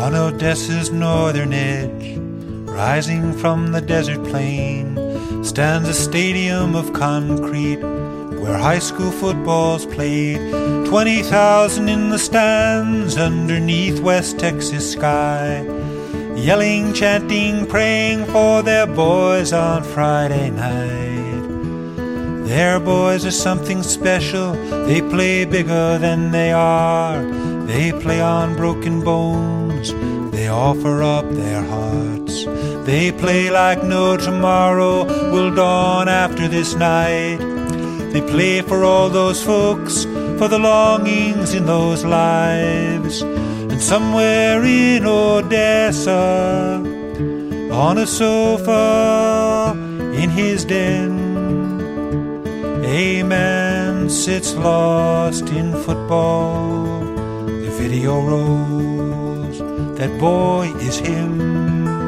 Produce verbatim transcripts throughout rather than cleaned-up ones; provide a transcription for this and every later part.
On Odessa's northern edge, rising from the desert plain, stands a stadium of concrete where high school football's played. Twenty thousand in the stands underneath West Texas sky, yelling, chanting, praying for their boys on Friday night. Their boys are something special. They play bigger than they are. They play on broken bones. They offer up their hearts. They play like no tomorrow will dawn after this night. They play for all those folks, for the longings in those lives. And somewhere in Odessa, on a sofa in his den, a man sits lost in football. The video rolls, that boy is him.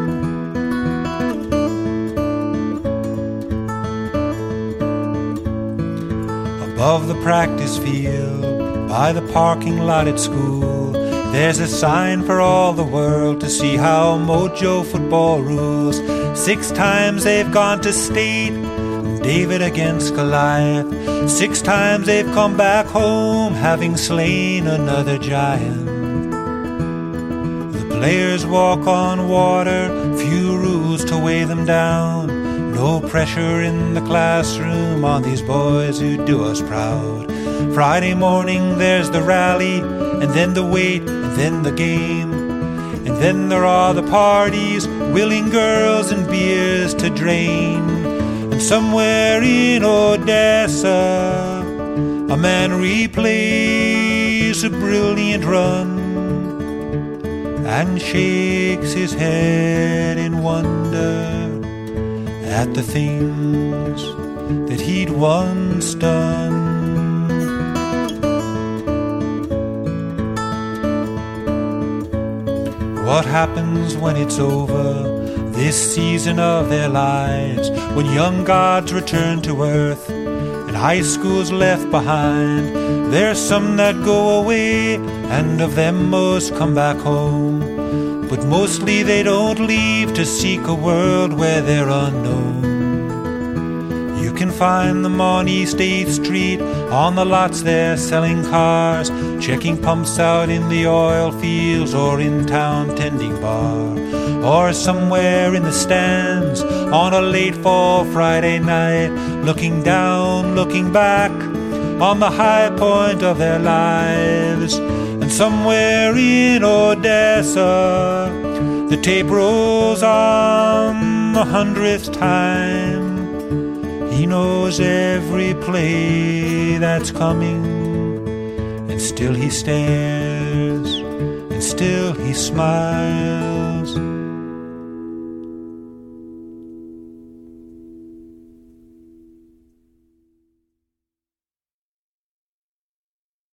Above the practice field, by the parking lot at school, there's a sign for all the world to see how Mojo football rules. Six times they've gone to state, David against Goliath. Six times they've come back home, having slain another giant. The players walk on water, few rules to weigh them down. No pressure in the classroom on these boys who do us proud. Friday morning there's the rally, and then the wait, and then the game. And then there are the parties, willing girls and beers to drain. And somewhere in Odessa, a man replays a brilliant run and shakes his head in wonder at the things that he'd once done. What happens when it's over, this season of their lives, when young gods return to earth and high school's left behind? There's some that go away, and of them most come back home, but mostly they don't leave to seek a world where they're unknown. You can find them on East eighth Street, on the lots there selling cars, checking pumps out in the oil fields, or in town tending bar, or somewhere in the stands on a late fall Friday night, looking down, looking back on the high point of their lives. And somewhere in Odessa, the tape rolls on the hundredth time. He knows every play that's coming, and still he stares, and still he smiles.